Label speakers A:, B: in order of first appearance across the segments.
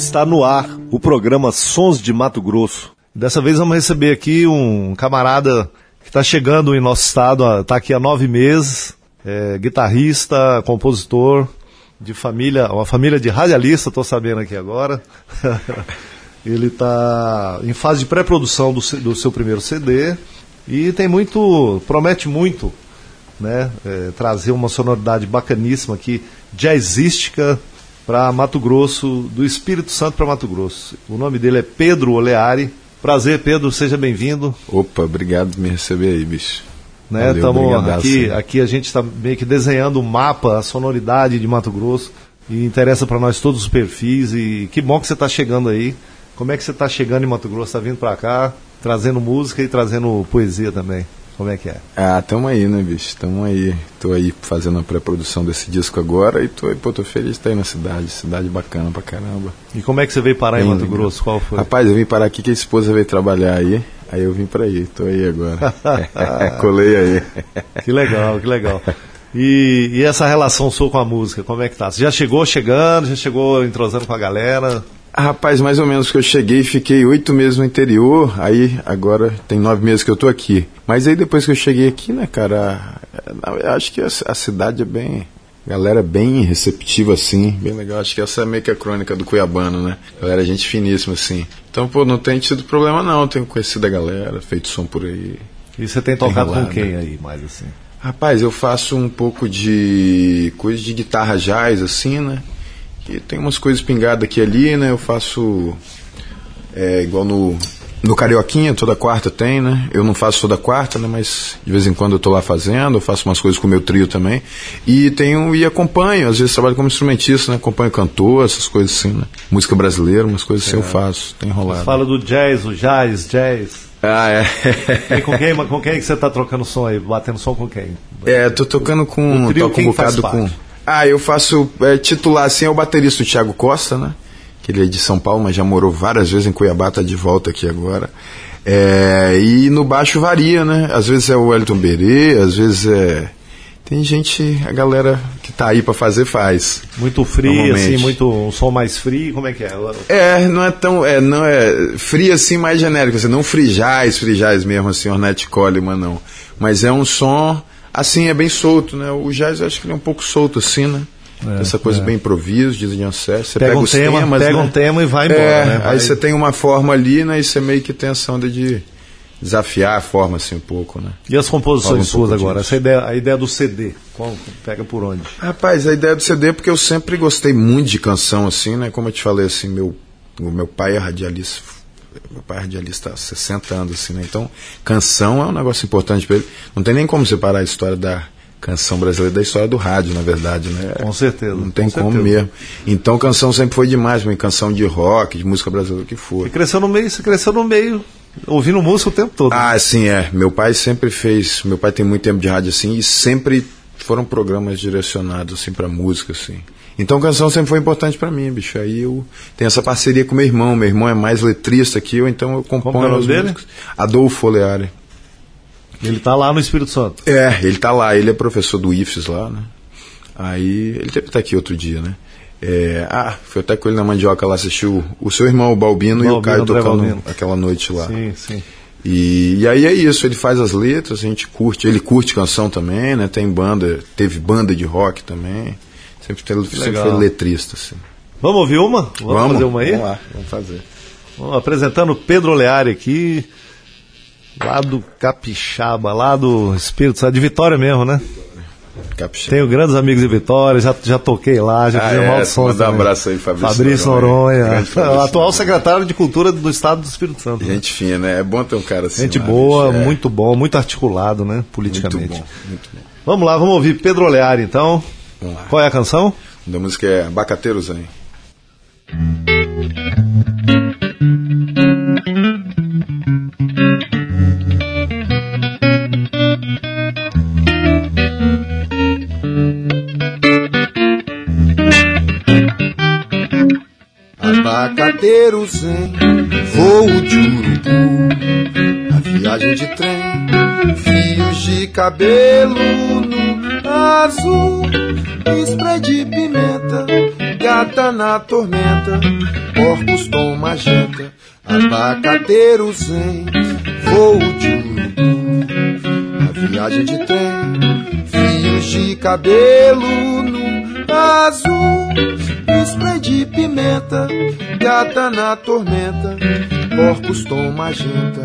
A: Está no ar o programa Sons de Mato Grosso. Dessa vez vamos receber aqui um camarada que está chegando em nosso estado, está aqui há 9 meses, guitarrista, compositor, de família, uma família de radialista, estou sabendo aqui agora. Ele está em fase de pré-produção do seu primeiro CD e promete muito, né, trazer uma sonoridade bacaníssima aqui, jazzística, para Mato Grosso, do Espírito Santo para Mato Grosso. O nome dele é Pedro Oleari. Prazer, Pedro, seja bem-vindo.
B: Opa, obrigado por me receber aí, bicho.
A: Né, aqui a gente está meio que desenhando um mapa, a sonoridade de Mato Grosso, e interessa para nós todos os perfis, e que bom que você está chegando aí. Como é que você está chegando em Mato Grosso? Está vindo para cá, trazendo música e trazendo poesia também. Como é que é?
B: Tamo aí, né, bicho? Tamo aí. Tô aí fazendo a pré-produção desse disco agora e tô feliz de estar aí na cidade bacana pra caramba.
A: E como é que você veio parar em Mato Grosso? Qual foi?
B: Rapaz, eu vim parar aqui que a esposa veio trabalhar aí eu vim pra aí, tô aí agora. Colei aí.
A: Que legal. E essa relação sua com a música, como é que tá? Você já chegou chegando, já chegou entrosando com a galera?
B: Rapaz, mais ou menos que eu cheguei e fiquei 8 meses no interior, aí agora tem 9 meses que eu tô aqui. Mas aí depois que eu cheguei aqui, né, cara, eu acho que a cidade é bem... Galera é bem receptiva, assim, bem legal. Acho que essa é meio que a crônica do cuiabano, né? Galera, gente finíssima, assim. Então, não tem tido problema não, tenho conhecido a galera, feito som por aí.
A: E você tem tocado com quem aí, mais assim?
B: Rapaz, eu faço um pouco de coisa de guitarra jazz, assim, né? Que tem umas coisas pingadas aqui e ali, né? Eu faço igual no Carioquinha, toda quarta tem, né? Eu não faço toda quarta, né? Mas de vez em quando eu tô lá fazendo, eu faço umas coisas com o meu trio também. E acompanho, às vezes trabalho como instrumentista, né? Acompanho cantor, essas coisas assim, né? Música brasileira, umas coisas assim eu faço, tem enrolado.
A: Você fala do jazz, o jazz. E com quem que você tá trocando som aí? Batendo som com quem?
B: Tô tocando com...
A: O trio,
B: toco um bocado com... eu faço titular assim, é o baterista, o Thiago Costa, né? Que ele é de São Paulo, mas já morou várias vezes em Cuiabá, tá de volta aqui agora. E no baixo varia, né? Às vezes é o Wellington Berê, às vezes tem gente, a galera que tá aí pra fazer faz.
A: Muito free, assim, um som mais free, como é que é?
B: Não é tão, não é free assim, mais genérico, assim, não free jazz mesmo, assim, Ornette Coleman, não. Mas é um som, assim, é bem solto, né? O jazz eu acho que ele é um pouco solto, assim, né? Essa coisa bem improviso, dizem ancestrais. Você pega os temas,
A: pega um tema e vai embora, né?
B: Aí você tem uma forma ali, né? E você meio que tem essa onda de desafiar a forma assim um pouco, né?
A: E as composições suas agora? A ideia do CD, pega por onde?
B: Rapaz, a ideia do CD é porque eu sempre gostei muito de canção, assim, né? Como eu te falei, assim, o meu pai é radialista. Meu pai é radialista há 60 anos, assim, né? Então, canção é um negócio importante para ele. Não tem nem como separar a história da canção brasileira da história do rádio, na verdade, né?
A: Com certeza.
B: Não tem como mesmo. Então, canção sempre foi demais, uma canção de rock, de música brasileira, o que for.
A: Você cresceu no meio, ouvindo música o tempo todo.
B: Sim, Meu pai sempre fez, meu pai tem muito tempo de rádio, assim, e sempre foram programas direcionados, assim, pra música, assim. Então, canção sempre foi importante pra mim, bicho. Aí eu tenho essa parceria com meu irmão é mais letrista que eu, então eu componho as músicas. Adolfo Oleari.
A: Ele tá lá no Espírito Santo.
B: Ele tá lá, ele é professor do IFES lá, né? Aí, ele teve que estar aqui outro dia, né? Foi até com ele na Mandioca lá, assistiu o seu irmão, o Balbino, e o Caio tocando aquela noite lá.
A: Sim.
B: E aí é isso, ele faz as letras, a gente curte, ele curte canção também, né? Teve banda de rock também, sempre foi letrista, assim.
A: Vamos ouvir uma? Vamos fazer uma aí?
B: Vamos lá, vamos fazer.
A: Vamos apresentando Pedro Oleari aqui, lá do Capixaba, lá do Espírito Santo, de Vitória mesmo, né?
B: Capixaba.
A: Tenho grandes amigos de Vitória, já toquei lá, já fiz mal de som.
B: Manda um abraço aí,
A: Fabrício Noronha, atual secretário de Cultura do Estado do Espírito Santo.
B: Gente fina, né? É bom ter um cara assim.
A: Gente lá, boa, muito bom, muito articulado, né? Politicamente.
B: Muito bom.
A: Vamos lá, vamos ouvir Pedro Oleari, então.
B: Vamos lá.
A: Qual é a canção?
B: A música é Abacateiro Zen.
C: Abacateiro Zen, voo de urubu, a viagem de trem, fios de cabelo no azul, spray de pimenta, gata na tormenta, porcos tom magenta, abacateiro zen, voo de urubu, a viagem de trem, fios de cabelo no azul, spray de pimenta, gata na tormenta, porcos tom magenta,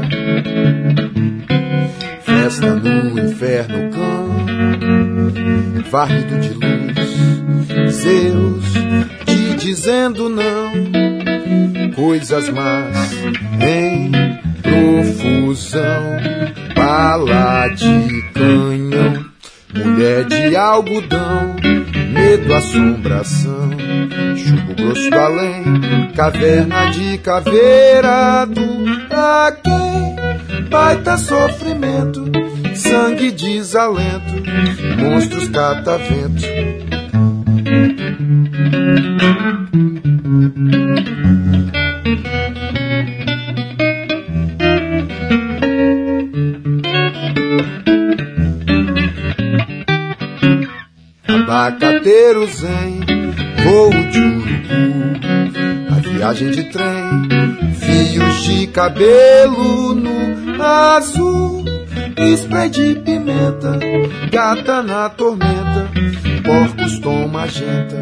C: festa no inferno cão, varrido de luz, Zeus te dizendo não, coisas más em profusão, bala de canhão, mulher de algodão, medo, assombração, chumbo grosso do além, caverna de caveira do aquém, baita sofrimento, sangue desalento, monstros catavento. Abacateiro zen, voo de urubu, a viagem de trem, fios de cabelo no azul, spray de pimenta, gata na tormenta, porcos tom magenta,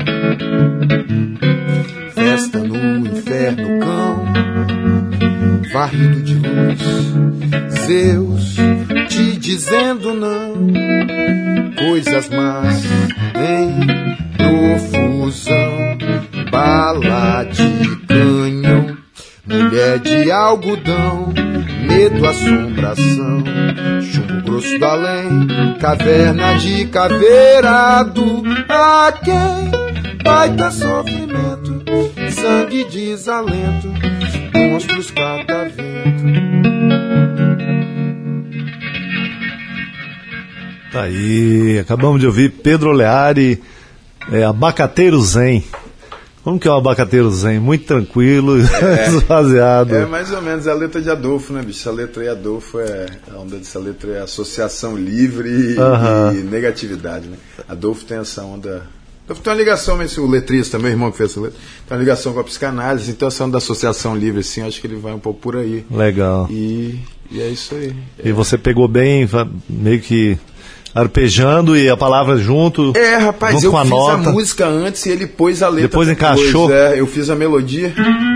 C: festa no inferno cão, varrido de luz, Zeus te dizendo não, coisas más em profusão, bala de canhão, mulher de algodão, medo, assombração, chumbo grosso do além, caverna de caveira do aquém, baita sofrimento, sangue desalento, monstros catavento.
A: Tá aí, acabamos de ouvir Pedro Oleari, Abacateiro Zen. Como que é o Abacateiro Zen? Muito tranquilo, esvaziado.
B: É mais ou menos a letra de Adolfo, né, bicho? Essa letra aí, Adolfo, a onda dessa letra é associação livre e negatividade, né? Adolfo tem essa onda. Adolfo tem uma ligação, mas o letrista, meu irmão que fez essa letra, tem uma ligação com a psicanálise, então essa onda da associação livre, assim, acho que ele vai um pouco por aí.
A: Legal.
B: E é isso aí.
A: E você pegou bem, meio que arpejando e a palavra junto.
B: Rapaz,
A: junto
B: eu
A: com a
B: fiz
A: nota.
B: a música antes e ele pôs a letra.
A: Depois encaixou.
B: Eu fiz a melodia.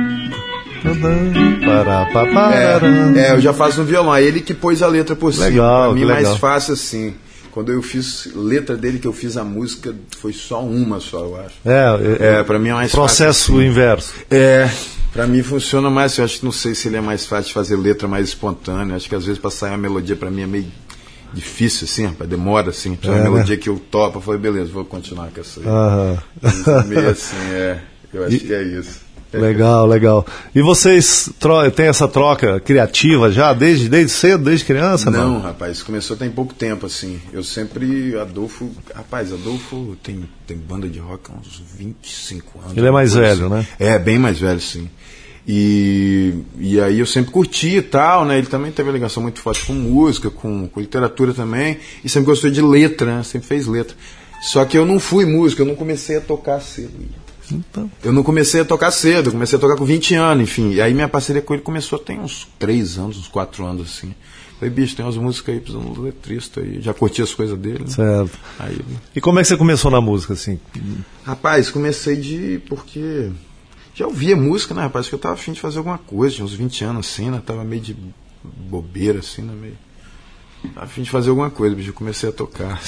B: Eu já faço no violão. É ele que pôs a letra por cima.
A: Legal,
B: pra mim
A: legal.
B: Mais fácil assim. Quando eu fiz letra dele, que eu fiz a música, foi só uma só, eu acho. Pra mim é mais
A: processo
B: fácil. Processo
A: inverso.
B: Pra mim funciona mais. Eu acho que não sei se ele é mais fácil de fazer letra mais espontânea. Acho que às vezes pra sair uma melodia pra mim é meio difícil, assim, rapaz, demora, assim. Uma melodia que eu topo, eu falei, beleza, vou continuar com essa aí. Meio assim, eu acho que é isso.
A: Legal, legal. E vocês têm essa troca criativa já, desde cedo, desde criança?
B: Não, rapaz, começou tem pouco tempo, assim. Eu sempre, Adolfo tem banda de rock há uns 25 anos.
A: Ele é mais velho,
B: assim.
A: né?
B: É, bem mais velho, sim. E aí eu sempre curti e tal, né? Ele também teve uma ligação muito forte com música, com literatura também, e sempre gostou de letra, né? Sempre fez letra. Só que eu não fui músico, eu não comecei a tocar cedo.
A: Então.
B: Eu não comecei a tocar cedo, eu comecei a tocar com 20 anos, enfim. E aí minha parceria com ele começou tem uns 3 anos, uns 4 anos, assim. Falei, bicho, tem umas músicas aí precisando de letrista aí. Já curti as coisas dele. Né?
A: Certo.
B: Aí,
A: e como é que você começou na música, assim?
B: Rapaz, comecei porque já ouvia música, né, rapaz? Que eu tava afim de fazer alguma coisa, tinha uns 20 anos, assim, né? Tava meio de bobeira, assim, né? Meio... a fim de fazer alguma coisa, bicho, eu comecei a tocar.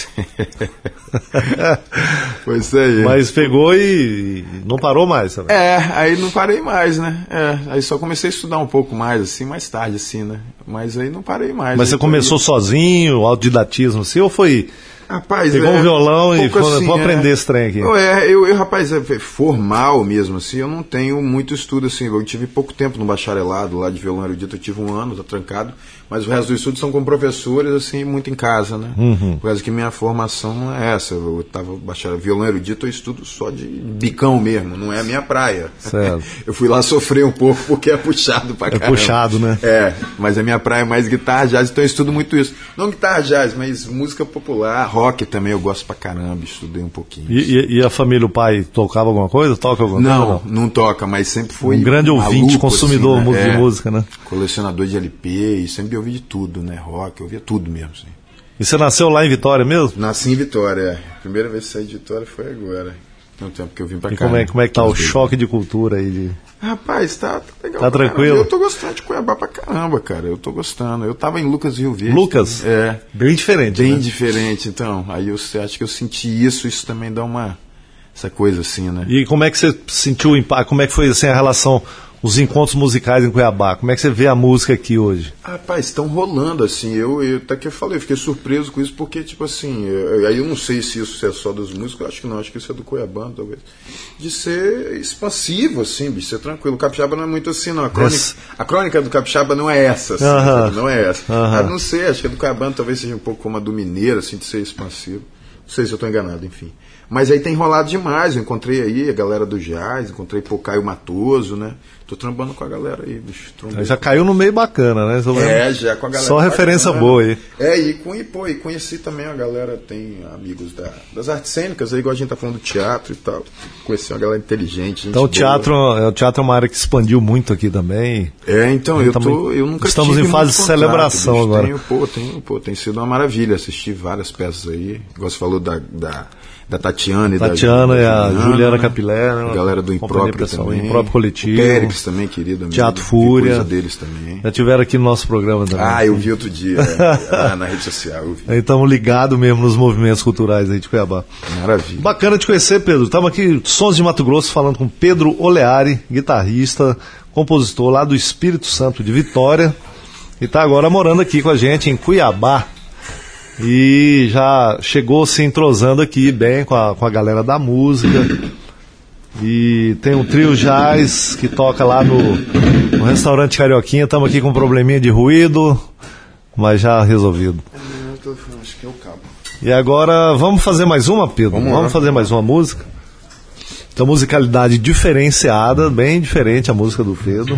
B: Foi isso aí.
A: Mas pegou e não parou mais também.
B: Aí não parei mais, né? Aí só comecei a estudar um pouco mais, assim, mais tarde, assim, né? Mas aí não parei mais.
A: Mas você começou sozinho, autodidatismo, assim, ou foi...
B: Rapaz,
A: pegou um violão e foi
B: assim,
A: aprender esse trem aqui?
B: Eu, rapaz, formal mesmo, assim, eu não tenho muito estudo, assim, eu tive pouco tempo no bacharelado lá de violão erudito, eu tive 1 ano, tá trancado, mas o resto do estudo são com professores, assim, muito em casa, né? Por causa que minha formação não é essa, eu tava bacharelado, violão erudito eu estudo só de bicão mesmo, não é a minha praia.
A: Certo.
B: Eu fui lá sofrer um pouco porque é puxado pra caramba.
A: É puxado, né?
B: Mas a minha praia é mais guitarra, jazz, então eu estudo muito isso. Não guitarra, jazz, mas música popular, rock também eu gosto pra caramba, estudei um pouquinho.
A: E a família, o pai, tocava alguma coisa? Toca alguma coisa?
B: Não toca, mas sempre foi
A: um grande ouvinte, consumidor
B: assim, né?
A: de música, né?
B: Colecionador de LP, e sempre ouvi de tudo, né? Rock, eu ouvia tudo mesmo, assim.
A: E você nasceu lá em Vitória mesmo?
B: Nasci em Vitória, A primeira vez que saí de Vitória foi agora. Tem um tempo que eu vim pra cá.
A: E como é que tá o choque de cultura aí?
B: Rapaz, tá legal.
A: Tá tranquilo?
B: Eu tô gostando de Cuiabá pra caramba, cara. Eu tô gostando. Eu tava em Lucas, Rio Verde.
A: Lucas?
B: É.
A: Bem diferente,
B: Bem
A: né?
B: diferente, então. Aí eu acho que eu senti isso também dá essa coisa assim, né?
A: E como é que você sentiu o impacto? Como é que foi assim, a relação, os encontros musicais em Cuiabá? Como é que você vê a música aqui hoje?
B: Rapaz, estão rolando, assim, eu até que eu falei, eu fiquei surpreso com isso, porque, tipo assim, aí eu não sei se isso é só dos músicos, eu acho que não, acho que isso é do Cuiabano, talvez, de ser expansivo, assim, de ser tranquilo. O Capixaba não é muito assim, não, a crônica do Capixaba não é essa, assim, não é essa. Ah, não sei, acho que a do Cuiabano talvez seja um pouco como a do Mineiro, assim, de ser expansivo. Não sei se eu estou enganado, enfim. Mas aí tem rolado demais, eu encontrei aí a galera do jazz, encontrei Caio Matoso, né? Tô trombando com a galera aí, bicho.
A: Já caiu no meio bacana, né?
B: Já com a galera.
A: Só referência boa aí.
B: E conheci também a galera, tem amigos das artes cênicas, aí igual a gente tá falando do teatro e tal. Conheci uma galera inteligente.
A: Então o teatro é uma área que expandiu muito aqui também.
B: Então, eu nunca
A: estamos em fase de celebração, bicho, agora.
B: Tem sido uma maravilha assistir várias peças aí. Igual você falou da Tatiana
A: e a Juliana Capilé, né?
B: A galera do Impróprio também.
A: Impróprio Coletivo.
B: O Périx também, querido amigo.
A: Teatro Fúria.
B: Coisa deles também.
A: Já tiveram aqui no nosso programa também.
B: Eu vi outro dia, na rede social. Eu vi.
A: Aí estamos ligados mesmo nos movimentos culturais aí de Cuiabá.
B: Maravilha.
A: Bacana te conhecer, Pedro. Estamos aqui, Sons de Mato Grosso, falando com Pedro Oleari, guitarrista, compositor lá do Espírito Santo de Vitória. E está agora morando aqui com a gente em Cuiabá. E já chegou se entrosando aqui bem com a galera da música. E tem um trio jazz que toca lá no restaurante Carioquinha. Estamos aqui com um probleminha de ruído, mas já resolvido.
B: Acho que é o cabo.
A: E agora vamos fazer mais uma, Pedro? Vamos fazer mais uma música? Então, musicalidade diferenciada, bem diferente a música do Pedro.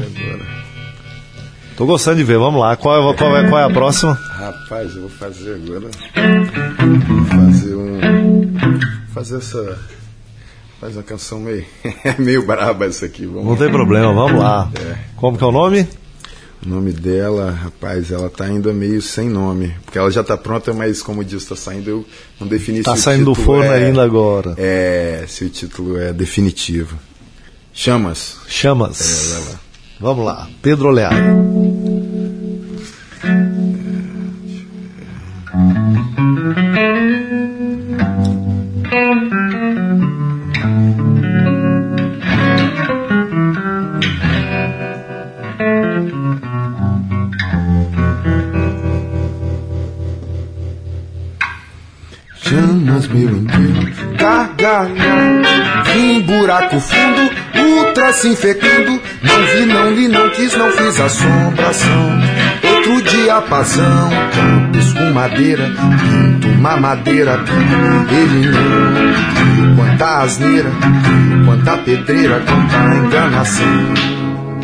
A: Tô gostando de ver, vamos lá. Qual é a próxima?
B: Rapaz, eu vou fazer agora. Faz uma canção meio braba essa aqui.
A: Não tem problema, vamos lá. Como que é o nome?
B: O nome dela, rapaz, ela tá ainda meio sem nome. Porque ela já tá pronta, mas como diz, tá saindo, eu não defini se o título.
A: Tá saindo do forno ainda agora.
B: Se o título é definitivo. Chamas.
A: Vamos lá, Pedro Oleari.
C: Chamas, meu inteiro, gargalhar, em buraco fundo, ultrassim fecando. Não vi, não li, não quis, não fiz assombração. Outro dia pazão, campos com madeira, pinto uma madeira, ele não. Quanta asneira, quanta pedreira, quanta enganação.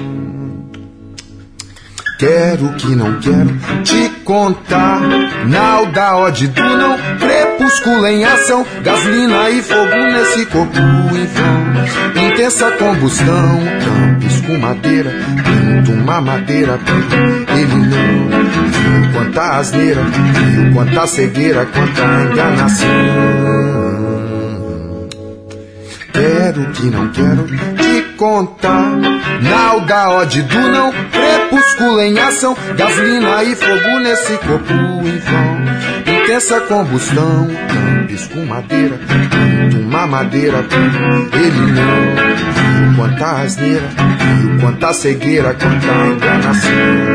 C: Quero que não quero te contar. Nau da ode do não, crepúsculo em ação, gasolina e fogo nesse corpo em vão. Intensa combustão, campos com madeira, pinto uma madeira, ele não. Viu quanta asneira, viu quanta cegueira, quanta enganação. Quero que não quero te contar. Nau da ode do não, crepúsculo em ação, gasolina e fogo nesse corpo em vão. Intensa combustão, campos com madeira, pinto uma madeira, ele não. Viu quanta asneira, viu quanta cegueira, quanta enganação.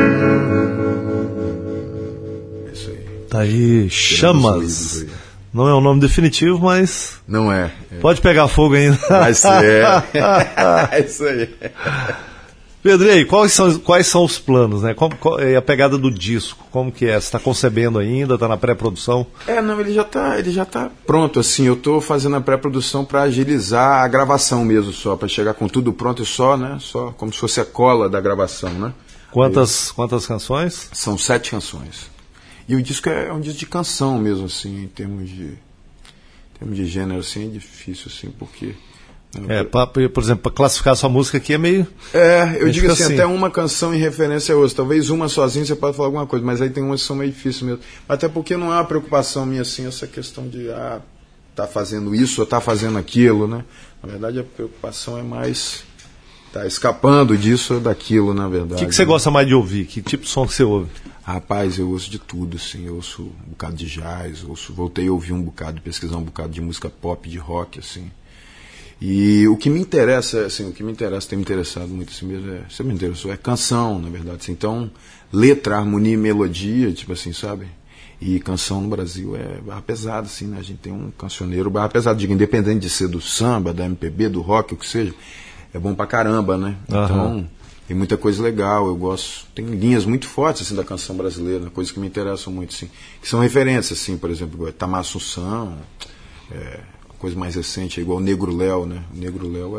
B: Isso aí.
A: Tá aí, Chamas. Não é um nome definitivo, mas...
B: Não é.
A: Pode pegar fogo ainda.
B: Mas é isso aí.
A: Pedro, e aí, quais são os planos, né? Qual é a pegada do disco? Como que é? Você está concebendo ainda? Está na pré-produção?
B: Não, ele já tá pronto, assim. Eu estou fazendo a pré-produção para agilizar a gravação mesmo só, para chegar com tudo pronto e só, né? Só como se fosse a cola da gravação, né?
A: Quantas canções?
B: São 7 canções. E o disco é um disco de canção mesmo, assim, em termos de gênero, assim, é difícil, assim, porque...
A: por exemplo, para classificar sua música aqui é meio...
B: eu digo assim, até uma canção em referência a outra. Talvez uma sozinha você pode falar alguma coisa, mas aí tem umas que são meio difíceis mesmo. Até porque não é uma preocupação minha, assim, essa questão de, tá fazendo isso ou tá fazendo aquilo, né? Na verdade, a preocupação é mais... tá escapando disso ou daquilo, na verdade.
A: O que você gosta mais de ouvir? Que tipo de som que você ouve?
B: Rapaz, eu ouço de tudo, assim, eu ouço um bocado de jazz, voltei a ouvir um bocado, pesquisar um bocado de música pop, de rock, assim. E o que me interessa, assim, tem me interessado muito assim mesmo, sempre me interessou, é canção, na verdade. Assim, então, letra, harmonia e melodia, tipo assim, sabe? E canção no Brasil é barra pesada, assim, né? A gente tem um cancioneiro barra pesada, digo, independente de ser do samba, da MPB, do rock, o que seja, é bom pra caramba, né? Então, tem muita coisa legal, eu gosto, tem linhas muito fortes, assim, da canção brasileira, coisas que me interessam muito, assim, que são referências, assim, por exemplo, Itamar Assunção, coisa mais recente, igual o Negro Léo, né? O Negro Léo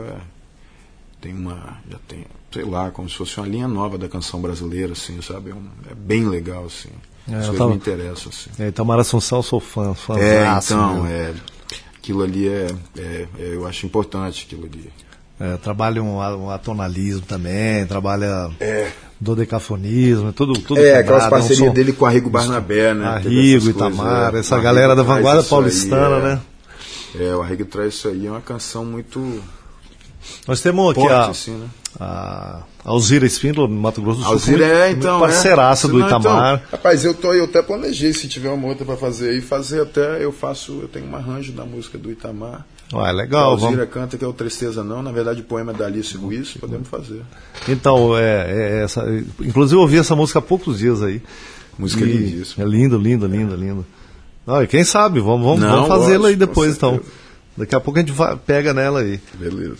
B: já tem, sei lá, como se fosse uma linha nova da canção brasileira, assim, sabe? É bem legal, assim. Isso me interessa, assim.
A: Itamar Assunção, eu sou fã.
B: Então, aquilo ali eu acho importante, aquilo ali.
A: Trabalha um atonalismo também, trabalha dodecafonismo, tudo
B: aquelas parcerias dele com Arrigo Barnabé, né?
A: Arrigo, Itamar, essa galera da vanguarda paulistana, né?
B: O Arrigo traz isso aí, é uma canção muito...
A: Nós temos aqui
B: forte, assim, né?
A: a Alzira Espíndola, no Mato Grosso do Sul.
B: Alzira muito
A: parceiraça do Itamar.
B: Então, rapaz, eu até planejei, se tiver uma outra para fazer aí, eu tenho um arranjo da música do Itamar.
A: Legal.
B: A Alzira canta, que é o Tristeza Não, na verdade o poema é da Alice Ruiz, podemos fazer.
A: Então, inclusive eu ouvi essa música há poucos dias aí.
B: Música lindíssima.
A: É lindo. Não, e quem sabe, vamos fazê-la aí depois, então. Daqui a pouco a gente pega nela aí.
B: Beleza.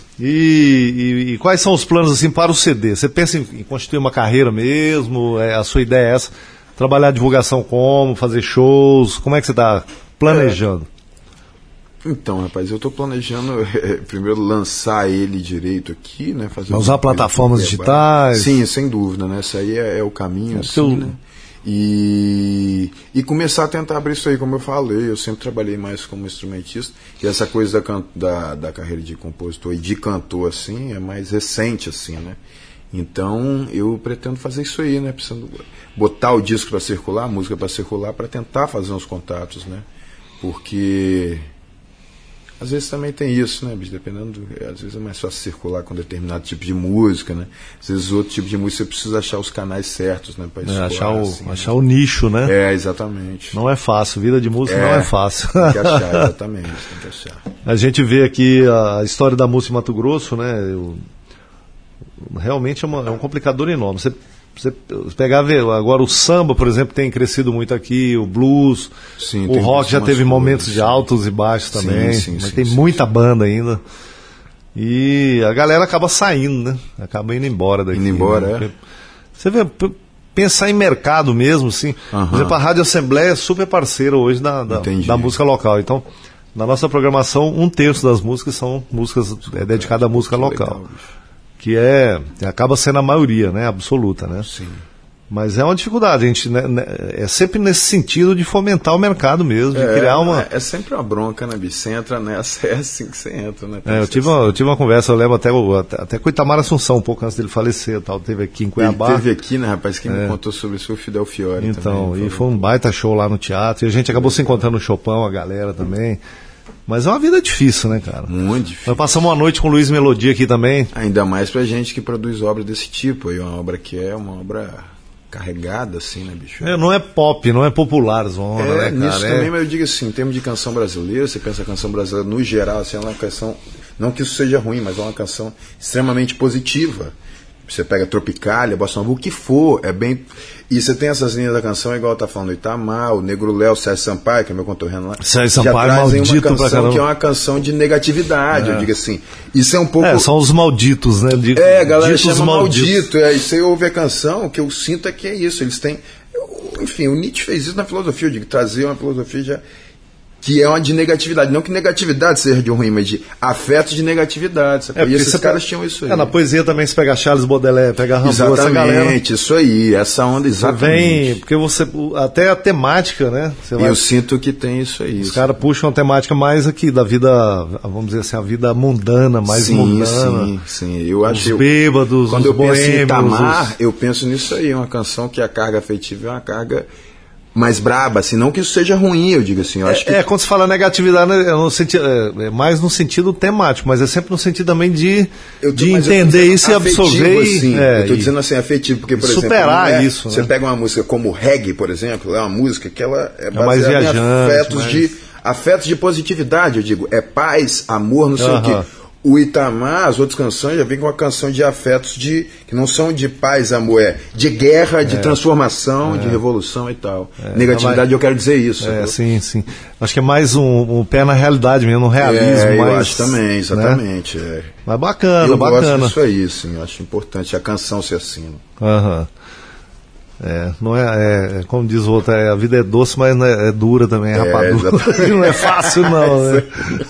A: E quais são os planos assim para o CD? Você pensa em constituir uma carreira mesmo? A sua ideia é essa? Trabalhar a divulgação como? Fazer shows? Como é que você está planejando?
B: Então, rapaz, eu estou planejando primeiro lançar ele direito aqui, né?
A: Usar plataformas digitais?
B: Sim, sem dúvida, né? Esse aí é o caminho, assim, né? E começar a tentar abrir isso aí, como eu falei, eu sempre trabalhei mais como instrumentista, e essa coisa da carreira de compositor e de cantor, assim, é mais recente, assim, né? Então, eu pretendo fazer isso aí, né? Precisando botar o disco para circular, a música para circular, para tentar fazer uns contatos, né? Porque... às vezes também tem isso, né, bicho? Dependendo, às vezes é mais fácil circular com determinado tipo de música, né? Às vezes outro tipo de música você precisa achar os canais certos, né? Pra
A: achar o nicho, né?
B: Exatamente.
A: Não é fácil, vida de música não é fácil.
B: Tem que achar, exatamente, tem que achar.
A: A gente vê aqui a história da música em Mato Grosso, né? Realmente é um complicador enorme. Você pegar ver, agora o samba, por exemplo, tem crescido muito aqui, o blues,
B: sim,
A: o rock já teve momentos de altos e baixos também, mas tem muita banda ainda. E a galera acaba saindo, né? Acaba indo embora daqui. Né? Você vê, pensar em mercado mesmo, assim. Por exemplo, a Rádio Assembleia é super parceira hoje da música local. Então, na nossa programação, 1/3 das músicas são músicas dedicadas à música local. Legal, que acaba sendo a maioria, né, absoluta, né?
B: Sim.
A: Mas é uma dificuldade, a gente, né, é sempre nesse sentido de fomentar o mercado mesmo, de criar uma...
B: É sempre uma bronca, né, bicho? Você entra nessa, é assim que você entra, né?
A: Eu tive uma conversa, eu lembro até com o Itamar Assunção, um pouco antes dele falecer, tal, teve aqui em Cuiabá.
B: Ele teve aqui, né, rapaz, quem me contou sobre isso foi o Fidel Fiori.
A: Então,
B: também,
A: e foi um baita show lá no teatro, e a gente acabou se encontrando no Chopão, a galera também. Mas é uma vida difícil, né, cara?
B: Muito difícil.
A: Nós passamos uma noite com o Luiz Melodia aqui também.
B: Ainda mais pra gente que produz obra desse tipo. Aí uma obra que é uma obra carregada, assim, né, bicho?
A: Não é pop, não é popular, zona, né, cara?
B: Nisso também, mas eu digo assim, em termos de canção brasileira, você pensa a canção brasileira no geral, assim, ela é uma canção, não que isso seja ruim, mas é uma canção extremamente positiva. Você pega Tropicália, Bossa Nova, o que for, é bem... E você tem essas linhas da canção, igual tá falando do Itamar, o Negro Léo, o Sérgio Sampaio, que é meu contorrendo lá.
A: Sérgio Sampaio,
B: já trazem
A: maldito
B: uma canção
A: que
B: é uma canção de negatividade, eu digo assim. Isso é um pouco...
A: são os malditos, né?
B: A galera chama maldito. E você ouve a canção, o que eu sinto é que é isso. Eles têm... Enfim, o Nietzsche fez isso na filosofia, eu digo, trazer uma filosofia já... que é uma de negatividade. Não que negatividade seja de ruim, mas de afeto de negatividade. E esses caras tinham isso aí.
A: Na poesia também você pega Charles Baudelaire, pega Rimbaud, essa galera.
B: Exatamente, isso aí, essa onda exatamente.
A: Vem, porque você, até a temática, né?
B: Eu sinto que tem isso aí.
A: Os caras puxam a temática mais aqui da vida, vamos dizer assim, a vida mundana, mais mundana.
B: Sim. Eu acho,
A: os bêbados,
B: quando
A: os
B: eu penso em
A: Itamar,
B: eu penso nisso aí, uma canção que a carga afetiva é uma carga mais braba, assim, não que isso seja ruim, eu digo assim, eu acho que...
A: quando se fala negatividade, é mais no sentido temático, mas é sempre no sentido também de entender isso e absorver.
B: Assim, eu estou dizendo assim, afetivo, porque, por
A: superar
B: exemplo,
A: isso.
B: Você
A: né?
B: pega uma música como Reggae, por exemplo, é uma música que ela é
A: mais viajante,
B: em afetos de positividade, eu digo, é paz, amor, não sei o quê. O Itamar, as outras canções, já vem com uma canção de afetos que não são de paz, amor, de guerra, de transformação, de revolução e tal. Negatividade, eu quero dizer isso.
A: Sim. Acho que é mais um pé na realidade mesmo, um realismo.
B: Eu acho também, exatamente.
A: Né? Mas bacana,
B: eu
A: bacana.
B: Gosto disso aí, sim, eu acho importante a canção ser assim.
A: Não como diz o outro, a vida é doce, mas é dura também, é rapadura. Não é fácil não, né?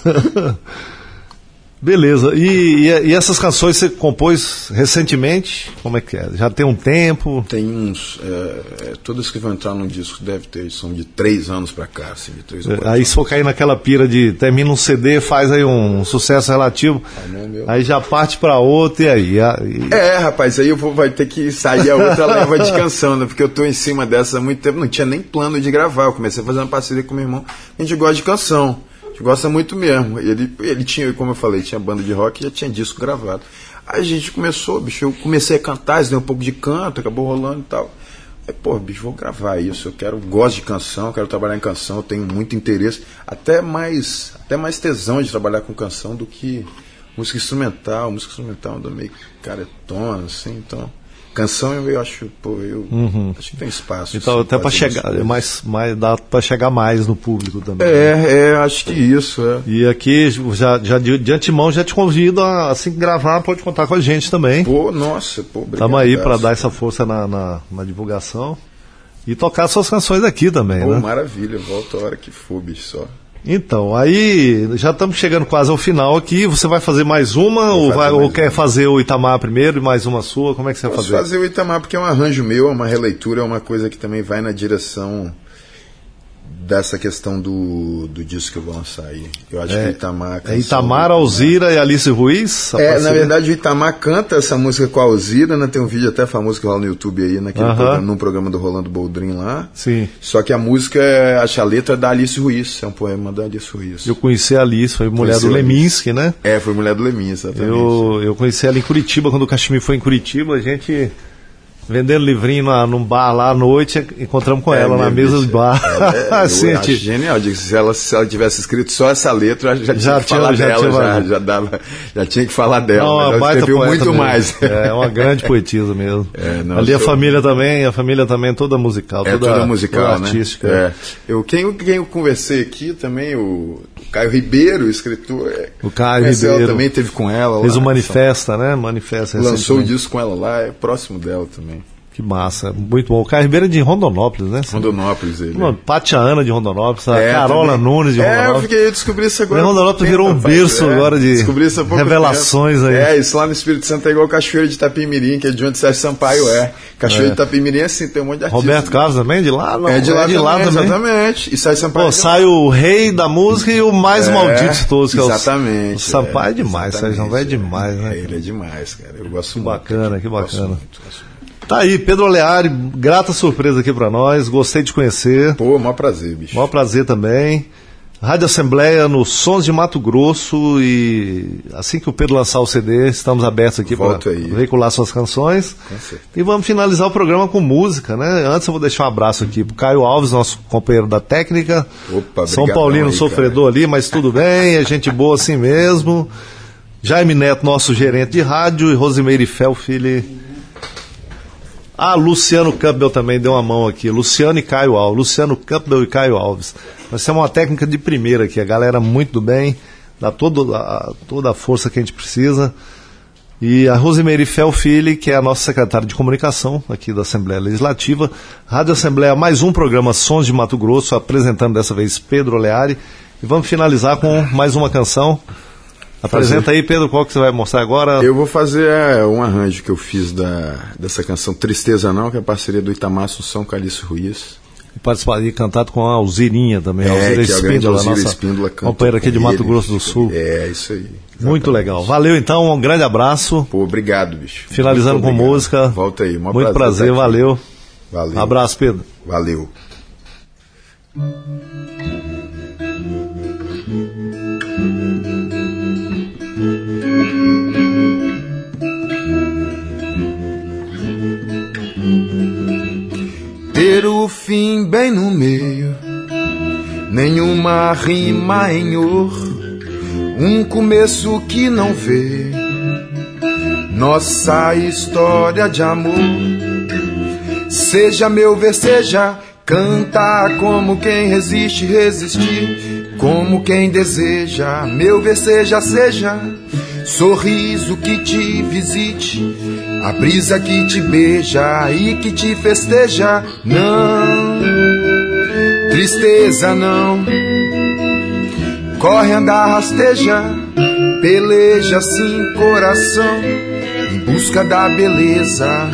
A: Beleza, e essas canções você compôs recentemente? Como é que é? Já tem um tempo?
B: Tem uns, todas que vão entrar no disco deve ter, são de 3 anos pra cá, assim, de 3 ou 4
A: aí se for cair naquela pira de termina um CD, faz aí um sucesso relativo, aí já parte pra outro, e aí?
B: Rapaz, aí vai ter que sair a outra leva de canção, né? Porque eu tô em cima dessa há muito tempo, não tinha nem plano de gravar, eu comecei a fazer uma parceria com meu irmão, a gente gosta de canção. A gente gosta muito mesmo. Ele tinha, como eu falei, tinha banda de rock e já tinha disco gravado. Aí a gente começou, bicho, eu comecei a cantar, deu um pouco de canto, acabou rolando e tal. Aí, bicho, vou gravar isso, gosto de canção, quero trabalhar em canção, eu tenho muito interesse, até mais tesão de trabalhar com canção do que música instrumental. Música instrumental anda meio caretona, assim, então... Canção eu acho, acho que tem espaço.
A: Então, até para chegar, dá para chegar mais no público também.
B: Acho que isso.
A: E aqui, já de antemão, já te convido a, assim que gravar, pode contar com a gente também.
B: Obrigado.
A: Estamos aí para dar essa força na divulgação e tocar suas canções aqui também, né?
B: Maravilha, volta a hora que for, bicho, só.
A: Então, aí já estamos chegando quase ao final aqui. Você vai fazer mais uma ou quer fazer o Itamar primeiro e mais uma sua? Como é que você vai fazer?
B: Posso fazer o Itamar porque é um arranjo meu, é uma releitura, é uma coisa que também vai na direção dessa questão do disco que eu vou lançar aí. Eu acho que o Itamar...
A: Itamar, Alzira e Alice Ruiz?
B: Na verdade o Itamar canta essa música com a Alzira, né? Tem um vídeo até famoso que rola no YouTube aí, num programa do Rolando Boldrin lá.
A: Sim.
B: Só que a música, acho a letra é da Alice Ruiz, é um poema da Alice Ruiz.
A: Eu conheci a Alice, foi mulher do Leminski, né?
B: Foi mulher do Leminski, exatamente.
A: Eu conheci ela em Curitiba, quando o Cachimir foi em Curitiba, a gente... vendendo livrinho num bar lá à noite, encontramos com ela na mesa do bar.
B: Eu acho genial. Se ela tivesse escrito só essa letra, já tinha que falar dela. Já tinha que falar dela.
A: Não,
B: mas ela escreveu muito
A: mesmo.
B: mais.
A: É uma grande poetisa mesmo. Ali a família também toda musical.
B: Toda musical,
A: toda artística.
B: Quem eu conversei aqui também, o Caio Ribeiro, escritor.
A: O Caio Ribeiro.
B: Também teve com ela lá.
A: Fez o Manifesta, né? Manifesta.
B: Lançou o disco com ela lá, é próximo dela também.
A: Que massa, muito bom. O Caio Ribeiro é de Rondonópolis, né?
B: Rondonópolis, ele.
A: Pátia Ana de Rondonópolis, a Carola também. Nunes de Rondonópolis.
B: Eu descobri isso agora.
A: Rondonópolis virou um berço agora de revelações
B: tempo.
A: aí.
B: Isso lá no Espírito Santo é igual Cachoeira de Itapimirim, que é de onde Sérgio Sampaio Cachoeira de Itapimirim é assim, tem um monte de artistas.
A: Roberto Carlos também, de lá? Não,
B: de lá também. Exatamente. E Sérgio Sampaio.
A: Sai o rei da música e o mais maldito de todos. Que
B: exatamente.
A: O Sampaio é demais, Sérgio Sampaio é demais, né?
B: Ele é demais, cara. Eu gosto muito.
A: Bacana, que bacana. Tá aí, Pedro Oleari, grata surpresa aqui pra nós, gostei de conhecer.
B: Maior prazer, bicho.
A: Maior prazer também. Rádio Assembleia no Sons de Mato Grosso e assim que o Pedro lançar o CD, estamos abertos aqui para veicular suas canções. E vamos finalizar o programa com música, né? Antes eu vou deixar um abraço aqui pro Caio Alves, nosso companheiro da técnica. São Paulino aí, sofredor ali, mas tudo bem, é gente boa assim mesmo. Jaime Neto, nosso gerente de rádio, e Rosimeire Felfili. Luciano Campbell também deu uma mão aqui. Luciano Campbell e Caio Alves. Nós temos uma técnica de primeira aqui. A galera muito do bem, dá toda a força que a gente precisa. E a Rosimeire Felfili, que é a nossa secretária de comunicação aqui da Assembleia Legislativa. Rádio Assembleia, mais um programa Sons de Mato Grosso, apresentando dessa vez Pedro Oleari. E vamos finalizar com mais uma canção. Apresenta aí, Pedro, qual que você vai mostrar agora?
B: Eu vou fazer um arranjo que eu fiz dessa canção Tristeza Não, que é a parceria do Itamar Assunção, Calixto Ruiz.
A: E participaria cantado com a Alzirinha também, Alzira Espíndola, nossa companheira aqui de Mato Grosso do Sul.
B: É, isso aí. Exatamente.
A: Muito legal. Valeu então, um grande abraço.
B: Pô, obrigado, bicho.
A: Finalizando com música.
B: Volta aí,
A: muito prazer, valeu.
B: Valeu.
A: Abraço, Pedro.
B: Valeu.
C: Ter o fim bem no meio, nenhuma rima em or, um começo que não vê nossa história de amor. Seja meu ver, seja cantar como quem resiste, resistir como quem deseja. Meu ver, seja sorriso que te visite, a brisa que te beija e que te festeja. Não, tristeza não, corre, andar, rasteja, peleja sim coração em busca da beleza.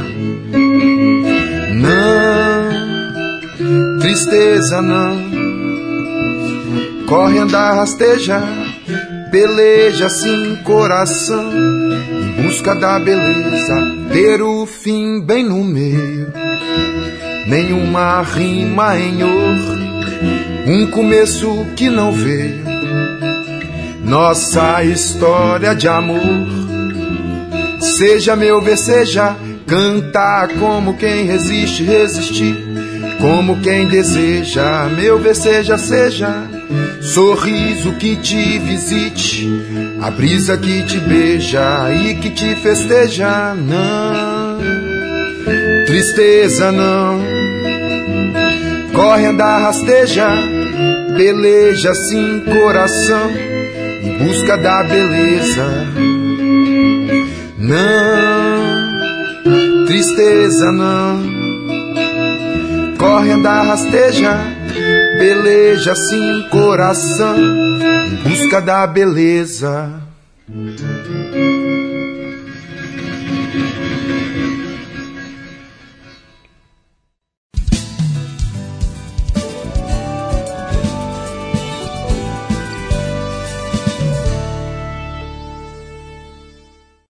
C: Não, tristeza não, corre, andar, rasteja, peleja sim coração em busca da beleza. Ter o fim bem no meio, nenhuma rima em or, um começo que não veio nossa história de amor. Seja meu ver, seja cantar como quem resiste, resistir como quem deseja. Meu ver, seja sorriso que te visite, a brisa que te beija e que te festeja. Não, tristeza não, corre, andar, rasteja, peleja sim coração em busca da beleza. Não, tristeza não, corre, andar, rasteja, peleja sim coração em busca da beleza.